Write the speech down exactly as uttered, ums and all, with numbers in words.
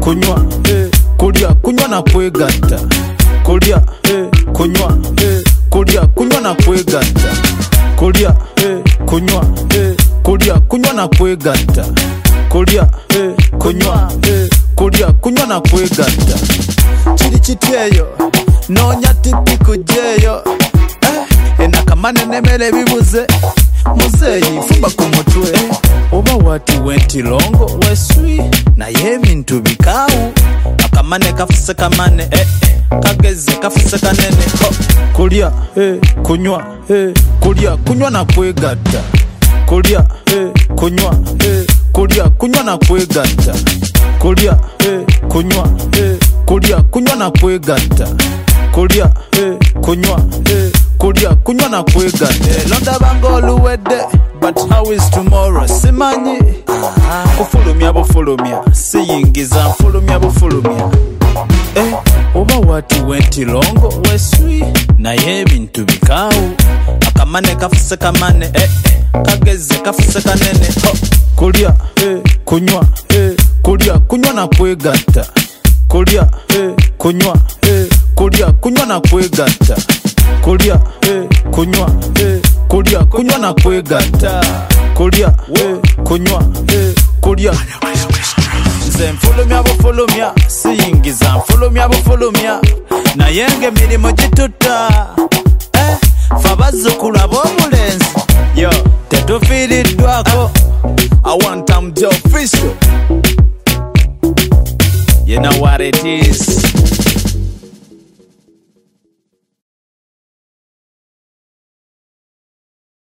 kunywa eh, kulya kunywa na kwegatta kulya eh, kunywa eh, kulya kunywa na kwegatta kulya eh, kunywa eh, kulya kunywa na kwegatta kulya eh, kunywa eh, kulya kunywa na kwegatta kiri kityeyo nonya tipi kujeyo eh, enakamane nemere bibuze muzeyi fumba ku mutwe eh, oba wati wenti longo weswi naye ebintu bikawu akamane kafuse kamane eh, eh, kageze kafuse kanene oh. kulya eh, kunywa eh, kulya kunywa na kwegatta kulya eh, kunywa eh, kulya kunywa na kwegatta kulya eh, kunywa eh, kulya kunywa na kwegatta kulya eh, kunywa eh, kulya kunywa na kwegatta eh, londa bango oluwedde but how is tomorrow simanyi ah, kufulumya bufulumya siyingiza nfulumya bufulumya eh, oba wati wenti longo weswi naye ebintu bikawu akamane kafuse kamane eh, eh, kageze kafuse kanene oh. kulya eh, kunywa eh, kulya kunywa na kwegatta kulya eh, kunywa eh, kulya kunywa na kwegatta kulya eh, kunywa eh, kulya kunywa na kwegatta kulya eh, kunywa eh, kulya nze nfulumya bufulumya siyingiza nfulumya bufulumya naye ng'emirimu gitutta eh, fe abazzukulu ab'omulenzi yo tetufiiriddwako I want them to official. You know what it is.